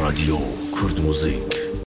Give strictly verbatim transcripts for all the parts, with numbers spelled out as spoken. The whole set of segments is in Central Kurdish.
رادیو کورد موزیک.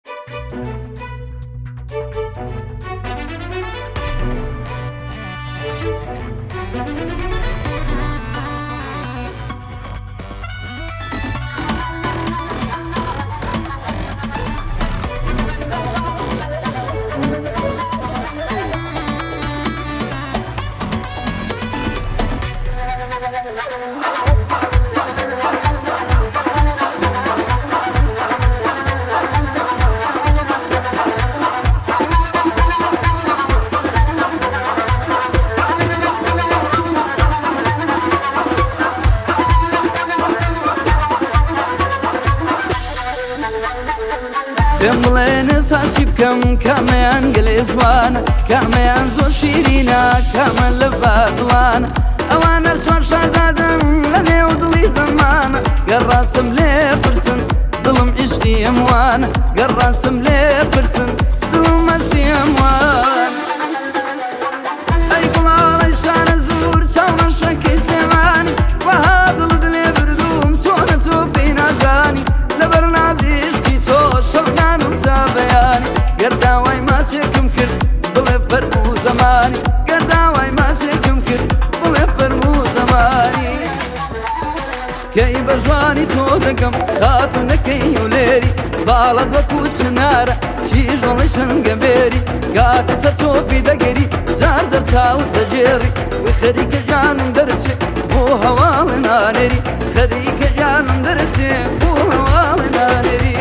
پێم بڵێنە ساچی بکەم کامەیان گەلێ جوانە، کامەیان زۆر شیرینە، کامە لە بادڵانە. ئەوانە چوار شازادەن لە نێو دڵی زەمانە، گەڕاسم لێ پرسن دڵم عیشقی ئەموانە، گەڕاسم لێ پرسن دڵم عیشقی ئەموانە. ئەی گوڵاڵەی شانە زوور چاونەشەکەی سلێمانی، وەها دڵت لێ بردووم چۆنە تۆ پێی نازانی. لەبەر نازی عیشقی تۆ شەونانم جا بەیانی، گەرداوای ماچێکم کرد بڵێ فەرموو زەمانی، گەرداوای ماچێکم کرد بڵێ فەرموو زەمانی. کەی بە ژوانی تۆ دەگەم خاتوونەکەی و لێری، باڵەت وەکوو چنارە کیژۆڵی شەنگەبێری. کاتە سەر تۆپی دەگەری جار جار چاوت دەجێڕی، وەی خەریکە جانم دەرچێ بۆ هەواڵی نانێری، خەریکە جانم دەرچێ بۆ هەواڵی نانێری.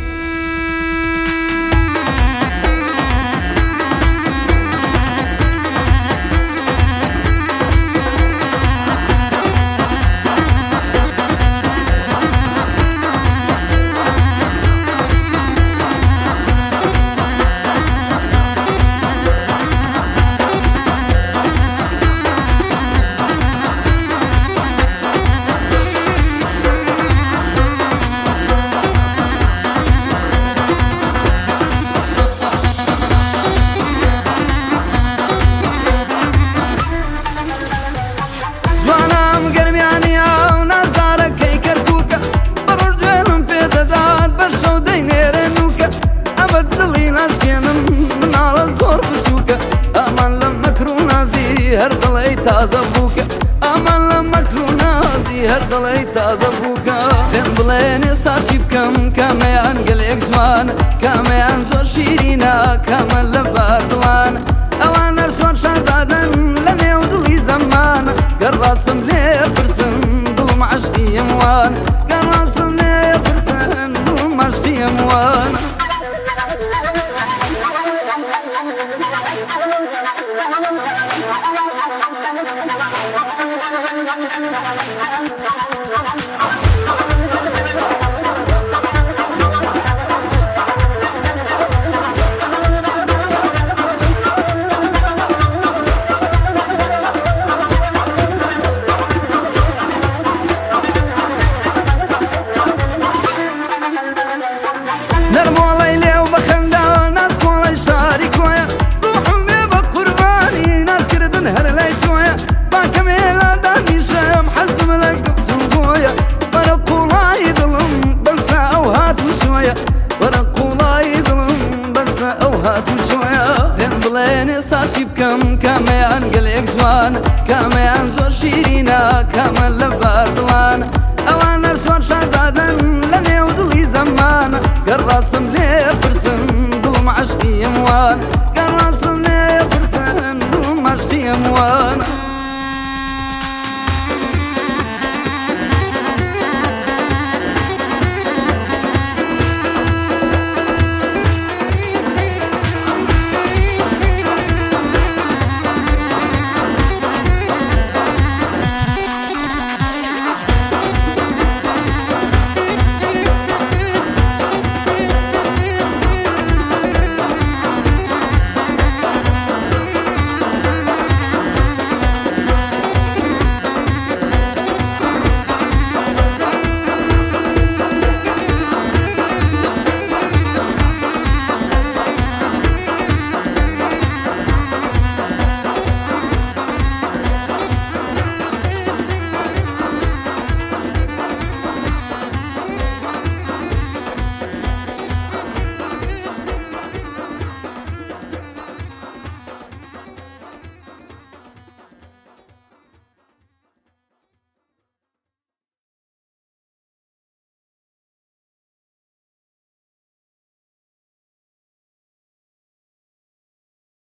هەر دڵی تازە بووکە، ئامان لە مەکر و نازی هەر دڵی تازە بووکە. پێم بڵێنێ ساچی بکەم کامەیان گەلێک جوانە، کامەیان زۆر شیرینە، کامە لە باردڵانە. ئەوانە چۆن شازادەن لە نێو دڵی زەمانە، گەڕاسم لێ پرسن دڵم عەشقی ئەموانە، گەڕاسم لێ پرسن دڵم عەشقی ئەموانە. نەرمۆڵەی لێو بەخەندا ناز کۆڵەی شاری کۆیە، ڕوحم بێ بە قوربانی نازکردن هەر لای تۆیە. باکەمێلا دانیشەم حەزم لە گفتوگۆیە، وەرە قوڵای دڵم بەسە ئەو هاتوو شۆیە، وەرە قوڵای دڵم بەسە ئەو هاتوو شۆیە. پێم بڵێنێ ساچی بکەم کامەیان گەلێک جوانە، کامەیان زۆر شیرینە، کامە لە باردڵانە. ئەوانە چۆن شازادەن لە نێو دڵی زەمانە، گەڕاسم لێ